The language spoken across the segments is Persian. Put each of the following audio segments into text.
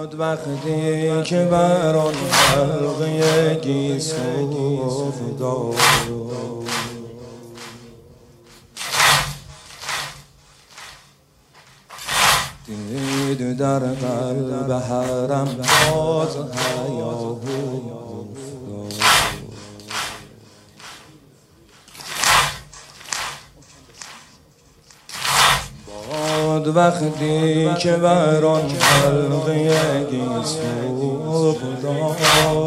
وقتی که بر آن حلقه گیسو افتاد دید در قلب حرم باز حیاه باد وقتی که بر آن حلقه گیسو افتاد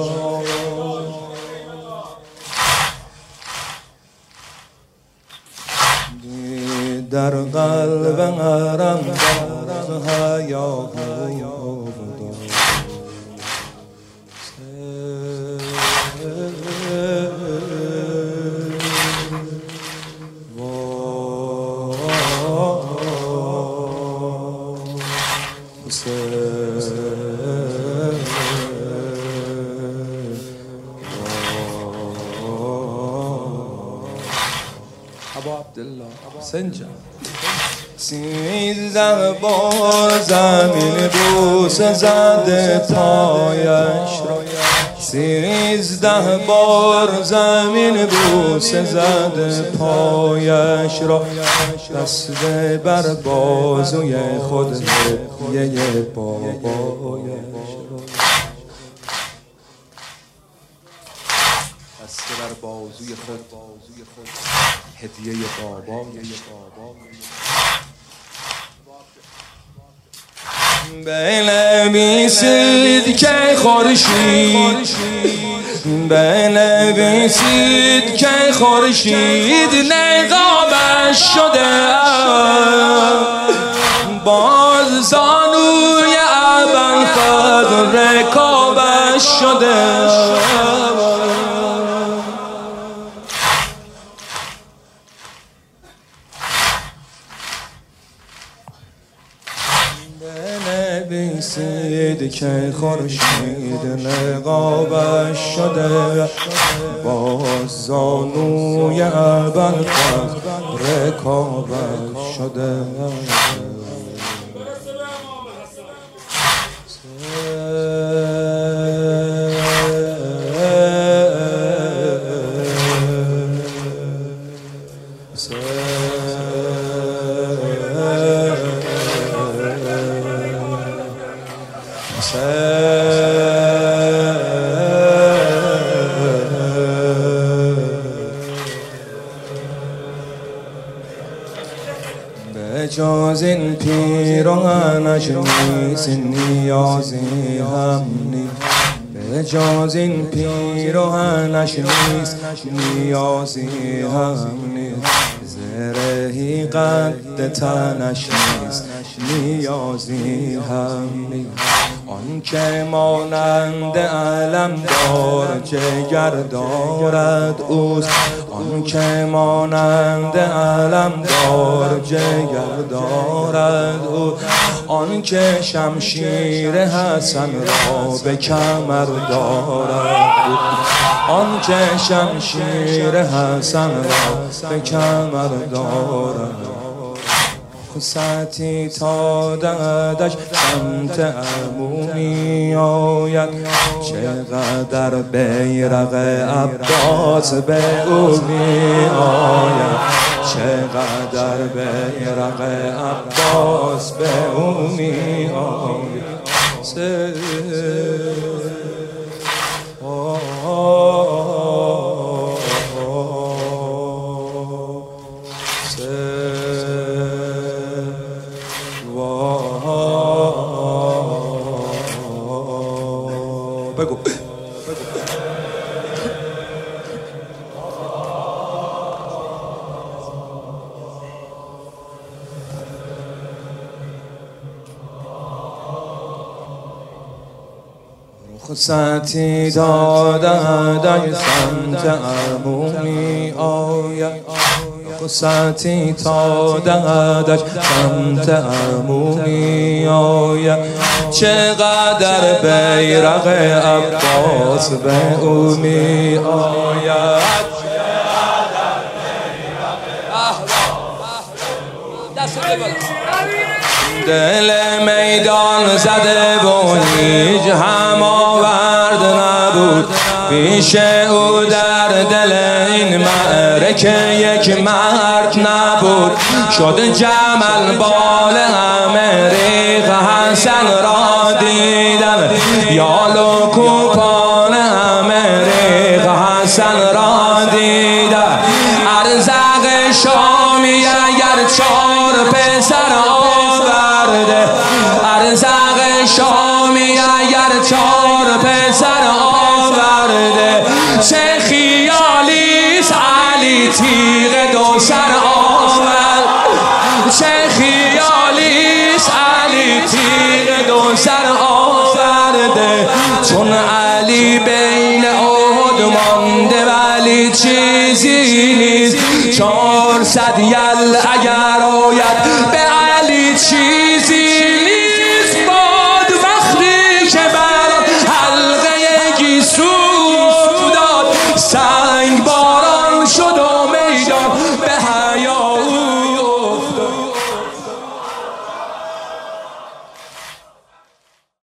دید در قلب حرم باز حیاه ابو عبدالله سنجا 13 بار زمین بوسه زده پایش را 13 بار زمین بوسه زده پایش را دسته بر بازوی خود هدیه بابایش دسته بر بازوی خود هدیه بابایش بنویسید که خورشید نقابش شده باز زانوی ابوالفضل رکابش شده بنویسید که خورشید نقابش شده باز زانوی ابوالفضل رکابش شده به جز این پیراهنش نیست نیازی هم نیست به جز این پیراهنش نیست نیازی هم نیست زرهی قد تنش نیست نیازی هم نیست آن که مانند علم دار جگر دارد اوست آن که مانند علم دار جگر دارد اوست آن که شمشیر حسن را به کمر دارد آن که شمشیر حسن را به کمر دارد خساتی تا ددش سمت عمومی آید چقدر بیرق عباس به او می آید چقدر بیرق عباس به او می آید بگو رخصتی دادن سمت عمومی آید رخصتی دادن سمت عمومی آید چقدر بیرق عباس به او می آید دل میدان زده و پیش او در دل این معرکه یک مرد نبود. شد جمل بال امریق حسن را دیدن، یال و کوپان امریق حسن را دیدن. ارزق شامی اگر 4 پسر آورده، ارزق شامی اگر 4 پسر